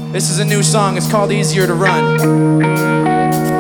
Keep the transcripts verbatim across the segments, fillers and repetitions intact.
This is a new song, it's called Easier to Run.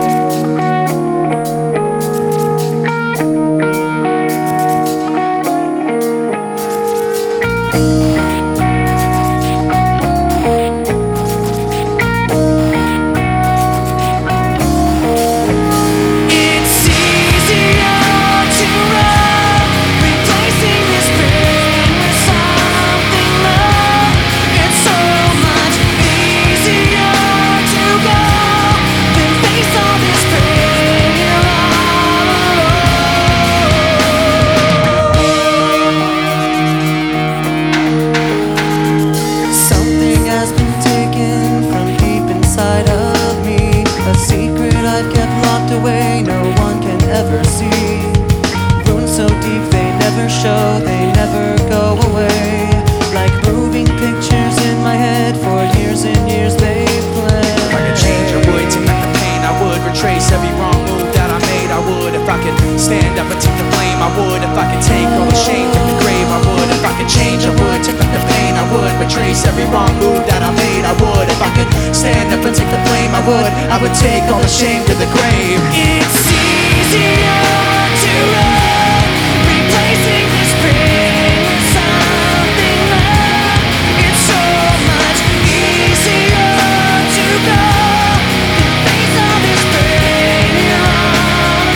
Away, no one can ever see. Wounds so deep they never show, they never go away. Like moving pictures in my head, for years and years they play. If I could change, I would. Take back the pain, I would. Retrace every wrong move that I made, I would. If I could stand up and take the blame, I would. If I could take all the shame from the grave, I would. If I could change, I would. Take back the pain, I would. Retrace every wrong move that I made, I would. If I could stand up and take the blame, I would. I would take all the shame to the grave. It's easier to run, replacing this pain with something love. It's so much easier to go than face all this pain all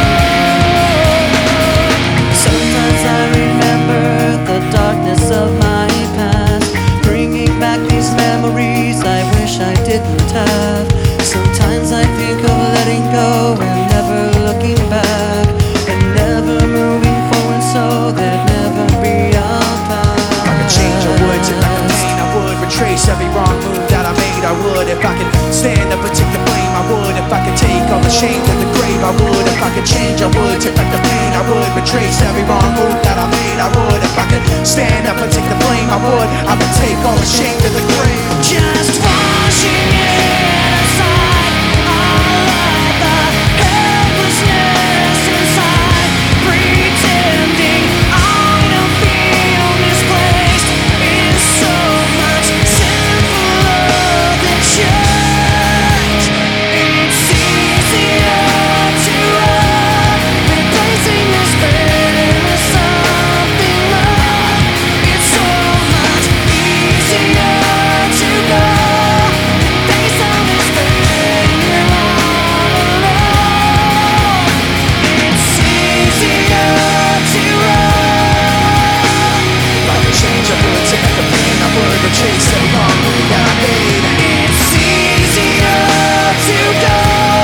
alone. Sometimes I remember the darkness of my past, bringing back these memories I wish I didn't have. Sometimes I think of letting go and never looking back, and never moving forward so there'd never be a path. If I could change, I would. Take back the pain, I would. Retrace every wrong move that I made, I would. If I could stand up and take the blame, I would. If I could take all the shame to the grave, I would. If I could change, I would. Take back the pain, I would. Retrace every wrong move that I made, I would. If I could stand up and take the blame, I would. I would take all the shame to the grave. Just washing it aside, all of the helplessness inside, pretending I don't feel misplaced is so much simpler than change. It's easier to run, replacing this pain with something love. It's so much easier to go than face all this pain all alone. It's easier to run. If I could change, I would. Take back the pain, I would. Retrace every wrong move that I made. It's easier to go.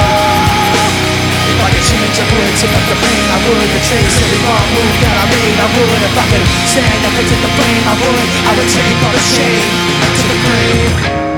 If I could change, I would. Take back the pain, I would. Retrace every wrong move that I made, I would. If I could stand up and take the blame, I would. I would take all the shame to the grave.